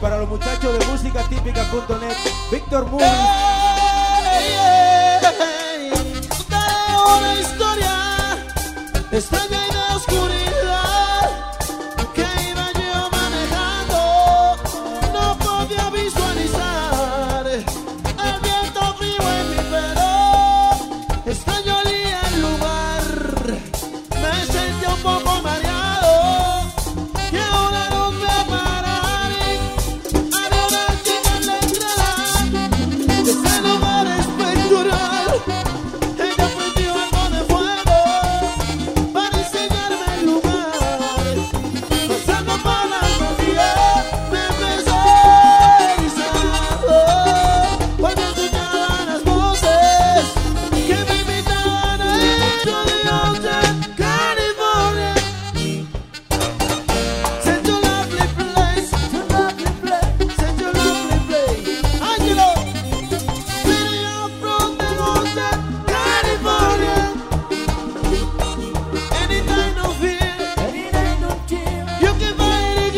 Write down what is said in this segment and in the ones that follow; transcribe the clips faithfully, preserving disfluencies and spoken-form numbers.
para los muchachos de música típica punto net, Víctor Movies. Hey, hey, hey, contaré una historia extraña y de oscuridad que iba yo manejando, no podía visualizar el viento frío en mi pelo, extraño olía el lugar, me sentía un poco mareado y ahora no me a parar. Había una chica en la entrada de ese lugar espectral, ella prendió algo de fuego para enseñarme el lugar, pasando por las vacías me empezó a erizar, porque escuchaba las voces que me invitaban a ir to the hotel California. Such a lovely place, such a lovely place, such a lovely place. Angelo, city up from the hotel California. Anytime no fear, anytime no fear, you can find it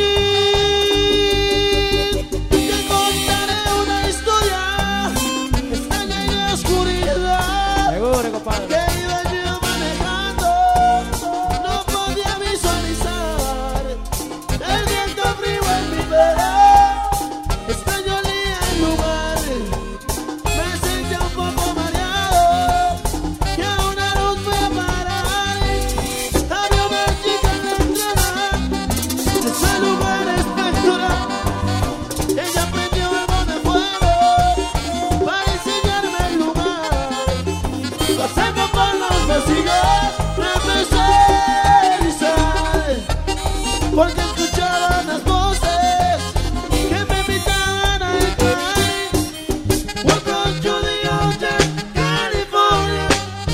again. Te contaré una historia extraña y de oscuridad Seguro, compadre. que iba yo manejando, no podía visualizar el viento frío en mi pelo, extraño olía el lugar, me sentía un poco mareado y a una luz fui a parar. Había una chica en la entrada de ese lugar espectral, ella prendió algo de fuego para enseñarme el lugar, pasando por los pasillos me empecé a erizar, porque escuchaba las voces que me invitaban a entrar. Welcome to the hotel California.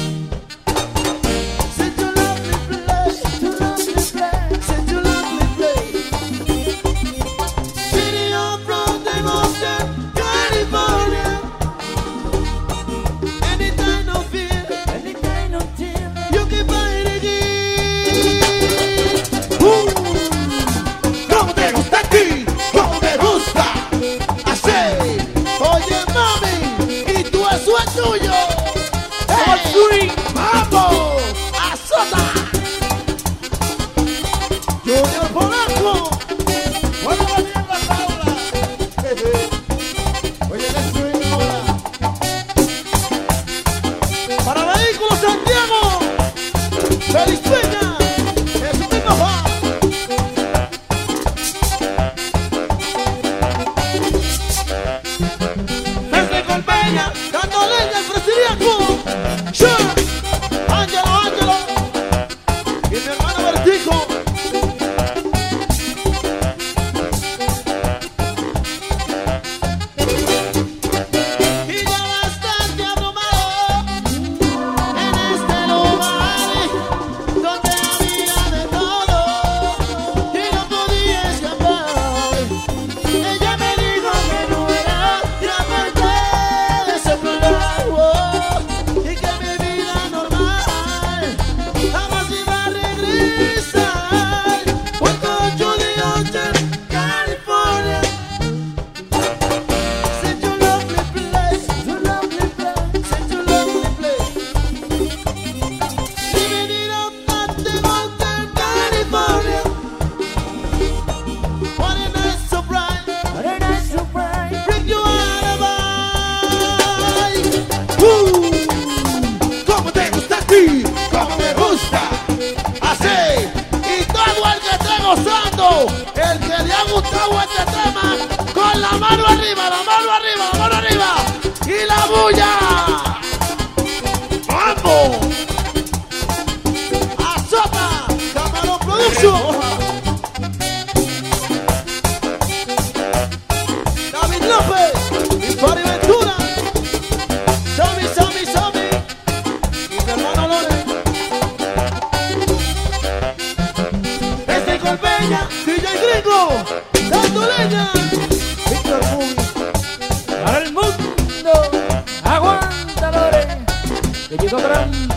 Such a lovely place, such a lovely place, such a lovely place. City up from the hotel California. Anytime no fear, anytime no fear, you can find it again. Uh, ¿Cómo te gusta aquí? ¿Cómo te gusta? Así. Oye, mami, y tú eso es tuyo. Hey, ¡vamos! ¡Azota! Junior Polanco. Bueno, va bien la tabla. Oye, el swing ahora. Para Vehículos Santiago, Feliz Peña, eso mismo va. Desde Colpeña, dando leña al Brasiliaco. Sure. Ángelo, Ángelo. Y mi hermano Vertico. Y ya bastante abrumado en este lugar donde había de todo y no podía escapar. Ella me dijo que no era capaz de ese lugar, oh, y que mi vida normal jamás iba a regresar. Welcome to the hotel California. Such a lovely place, such a lovely place, such a lovely place. Living it up at the hotel California. What a nice surprise, what a nice surprise. Bring you out of uh, ¿Cómo te gusta a ti? ¿Cómo me gusta? Así. Y todo el que esté gozando, el que le ha gustado este tema, con la mano arriba, la mano arriba, la mano arriba. Y la bulla. ¡Vamos! ¡Azota! ¡Camarón Production! David López y Fari Ventura. Sammy, Sammy, Sammy. Y mi hermano Loren. Desde Colpeña, D J Gringo, dando leña. Víctor Movies. Para el mundo, aguanta Lore, que llegó grande.